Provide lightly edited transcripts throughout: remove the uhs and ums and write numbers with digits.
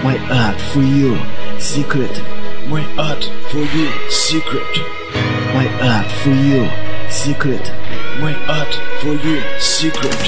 My art for you, secret. My art for you, secret. My art for you, secret. My art for you, secret.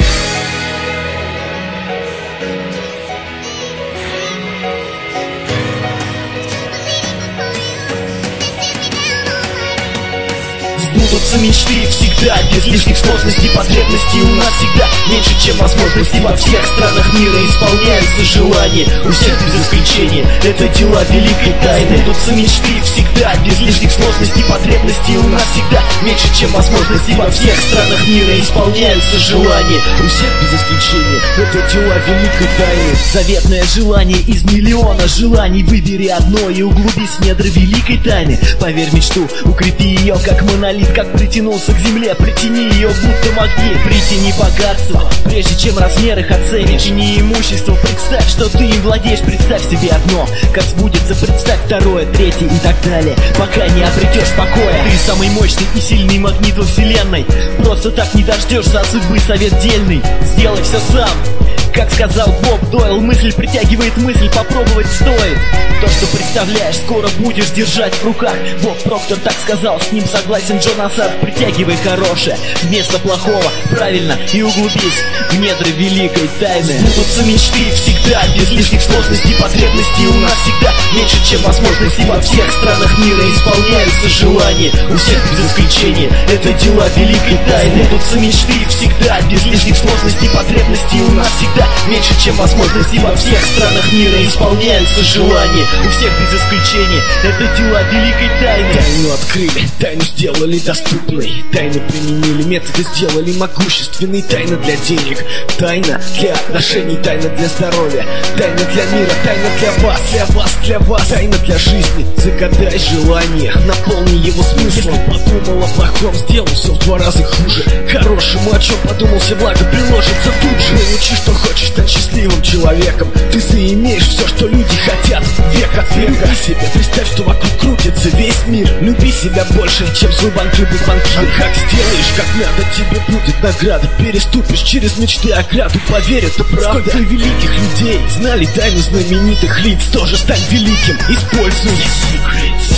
Сбудутся мечты всегда, без лишних сложностей, потребностей. У нас всегда меньше, чем возможностей. Во всех странах мира исполняются желания, у всех без исключения. Это дела великой тайны. Сбудутся мечты всегда, без лишних сложностей, потребностей. У нас всегда меньше, чем возможностей. Во всех странах мира исполняются желания, у всех без исключения. Это дела великой тайны. Заветное желание из миллиона желаний. Выбери одно и углубись в недра великой тайны. Поверь в мечту, укрепи ее как монолит. Как притянулся к земле, притяни ее будто магнит. Притяни богатство, прежде чем размер их оценишь. Притяни имущество, представь, что ты им владеешь. Представь себе одно, как сбудется, представь второе, третье и так далее, пока не обретешь покоя. Ты самый мощный и сильный магнит во вселенной. Просто так не дождешься от судьбы совет дельный. Сделай все сам. Как сказал Боб Дойл, мысль притягивает мысль, попробовать стоит. То, что представляешь, скоро будешь держать в руках. Боб Проктор так сказал, с ним согласен Джон Ассад. Притягивай хорошее вместо плохого, правильно, и углубись в недра великой тайны. Сбудутся мечты всегда, без лишних сложностей, потребностей. У нас всегда меньше, чем возможностей. Во всех странах мира исполняются желания, у всех без исключения. Это дела великой тайны. Сбудутся мечты всегда, без лишних сложностей, потребностей. У нас всегда меньше, чем возможностей. Во всех странах мира исполняются желания, у всех без исключения. Это дела великой тайны. Тайну открыли, тайну сделали доступной. Тайну применили, методы сделали могущественной. Тайна для денег, тайна для отношений, тайна для здоровья, тайна для мира, тайна для вас, для вас, для вас. Тайна для жизни, загадай желание, наполни его смыслом. Если подумал о плохом, сделал все в 2 раза хуже. Хорошему, о чем подумал, все благо приложится тут же. Научи, что хочешь, стань счастливым человеком. Ты заимеешь все, что люди хотят, век от века. Люби себя, представь, что вокруг крутится весь мир. Люби себя больше, чем свой банкир. А как сделаешь, как надо, тебе будет награда. Переступишь через мечты ограду, поверь, это правда. Сколько великих людей знали тайну знаменитых лиц. Тоже стань великим, используй secrets.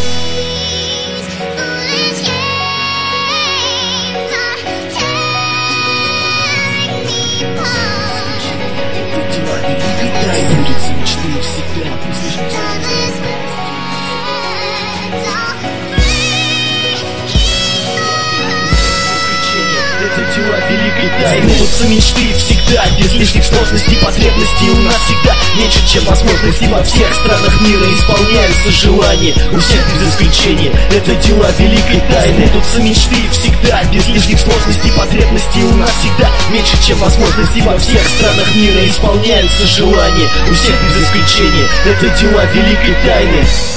Сбудутся мечты всегда, это дела великой тайны. Сбудутся мечты всегда, без лишних сложностей, потребностей. У нас всегда меньше, чем возможностей. Во всех странах мира исполняются желания, у всех без исключения. Это дела великой тайны. Сбудутся мечты всегда, без лишних сложностей, потребностей. У нас всегда меньше, чем возможностей. Во всех странах мира исполняются желания, у всех без исключения. Это дела великой тайны.